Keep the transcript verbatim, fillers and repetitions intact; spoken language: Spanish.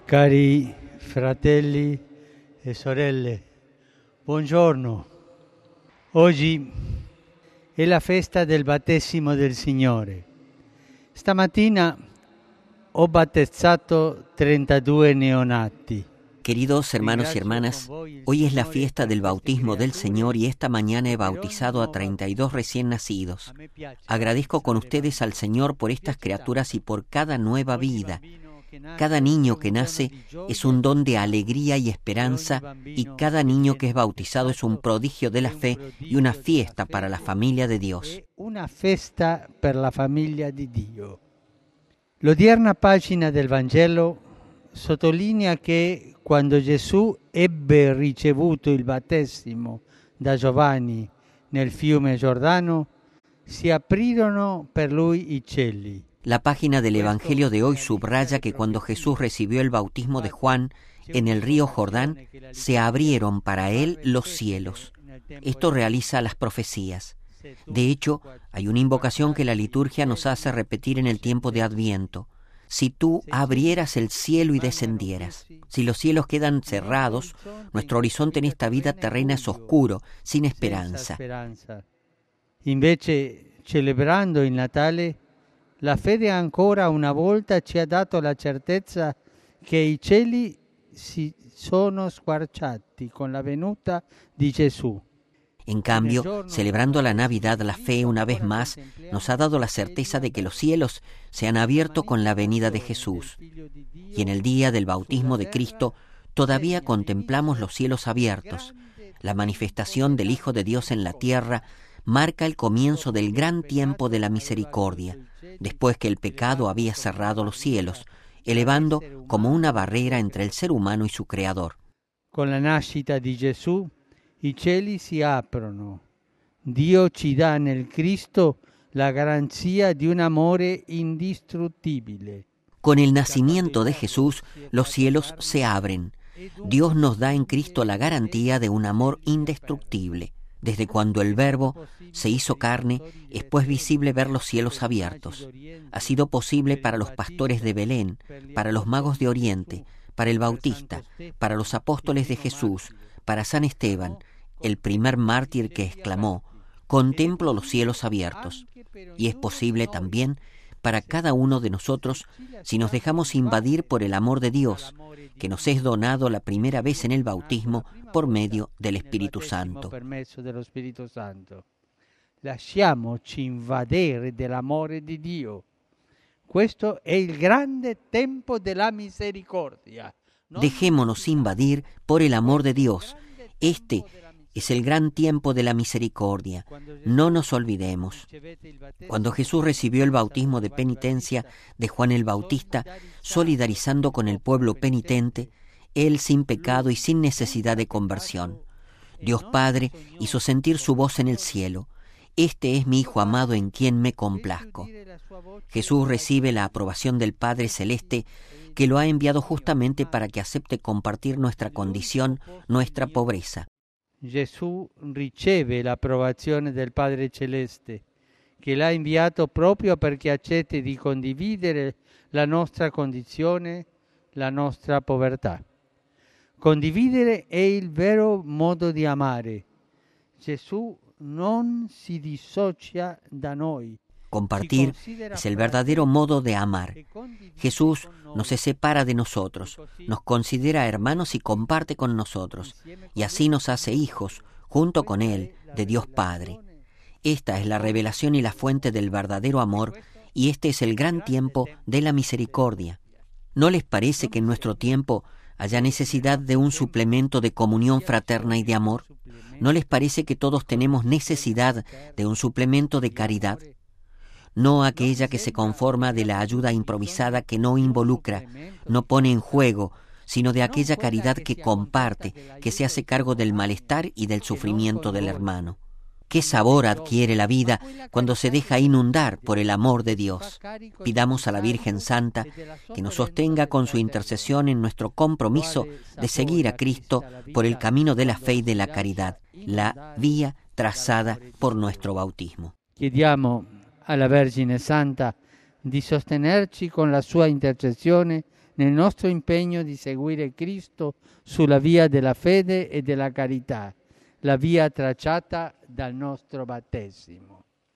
Cari fratelli e sorelle, buongiorno. Oggi è la festa del battesimo del Signore. Stamattina ho battezzato trentadue neonati. Queridos hermanos y hermanas, hoy es la fiesta del bautismo del Señor y esta mañana he bautizado a treinta y dos recién nacidos. Agradezco con ustedes al Señor por estas criaturas y por cada nueva vida. Cada niño que nace es un don de alegría y esperanza, y cada niño que es bautizado es un prodigio de la fe y una fiesta para la familia de Dios. Una festa per la famiglia di Dio. L'odierna pagina del Vangelo sottolinea che quando Gesù ebbe ricevuto il battesimo da Giovanni nel fiume Giordano, si aprirono per lui i cieli. La página del Evangelio de hoy subraya que cuando Jesús recibió el bautismo de Juan en el río Jordán, se abrieron para él los cielos. Esto realiza las profecías. De hecho, hay una invocación que la liturgia nos hace repetir en el tiempo de Adviento. Si tú abrieras el cielo y descendieras. Si los cielos quedan cerrados, nuestro horizonte en esta vida terrena es oscuro, sin esperanza. Invece, celebrando il Natale, la fede ancora una volta ci ha dato la certezza che i cieli si sono squarciati con la venuta di Gesù. En cambio, celebrando la Navidad, la fe una vez más nos ha dado la certeza de que los cielos se han abierto con la venida de Jesús. Y en el día del bautismo de Cristo todavía contemplamos los cielos abiertos. La manifestación del Hijo de Dios en la tierra marca el comienzo del gran tiempo de la misericordia, después que el pecado había cerrado los cielos, elevando como una barrera entre el ser humano y su Creador. Con la nascita di Gesù, i cieli si aprono. Dio ci dà nel Cristo la garanzia di un amore indistruttibile. Con el nacimiento de Jesús, los cielos se abren. Dios nos da en Cristo la garantía de un amor indestructible. Desde cuando el Verbo se hizo carne, es pues visible ver los cielos abiertos. Ha sido posible para los pastores de Belén, para los magos de Oriente, para el Bautista, para los apóstoles de Jesús, para San Esteban, el primer mártir que exclamó: «Contemplo los cielos abiertos». Y es posible también para cada uno de nosotros si nos dejamos invadir por el amor de Dios, que nos es donado la primera vez en el bautismo por medio del Espíritu Santo. Lasciamoci invadere dell'amore di Dio. Questo è il grande tempo della misericordia. Dejémonos invadir por el amor de Dios. Este es el gran tiempo de la misericordia. No nos olvidemos. Cuando Jesús recibió el bautismo de penitencia de Juan el Bautista, solidarizando con el pueblo penitente, él sin pecado y sin necesidad de conversión. Dios Padre hizo sentir su voz en el cielo: «Este es mi Hijo amado en quien me complazco». Jesús recibe la aprobación del Padre Celeste, que lo ha enviado justamente para que acepte compartir nuestra condición, nuestra pobreza. Gesù riceve l'approvazione del Padre Celeste, che l'ha inviato proprio perché accetti di condividere la nostra condizione, la nostra povertà. Condividere è il vero modo di amare. Gesù non si dissocia da noi. Compartir es el verdadero modo de amar. Jesús no se separa de nosotros, nos considera hermanos y comparte con nosotros, y así nos hace hijos, junto con Él, de Dios Padre. Esta es la revelación y la fuente del verdadero amor, y este es el gran tiempo de la misericordia. ¿No les parece que en nuestro tiempo haya necesidad de un suplemento de comunión fraterna y de amor? ¿No les parece que todos tenemos necesidad de un suplemento de caridad? No aquella que se conforma de la ayuda improvisada que no involucra, no pone en juego, sino de aquella caridad que comparte, que se hace cargo del malestar y del sufrimiento del hermano. ¿Qué sabor adquiere la vida cuando se deja inundar por el amor de Dios? Pidamos a la Virgen Santa que nos sostenga con su intercesión en nuestro compromiso de seguir a Cristo por el camino de la fe y de la caridad, la vía trazada por nuestro bautismo. Chiediamo alla Vergine Santa di sostenerci con la sua intercessione nel nostro impegno di seguire Cristo sulla via della fede e della carità, la via tracciata dal nostro battesimo.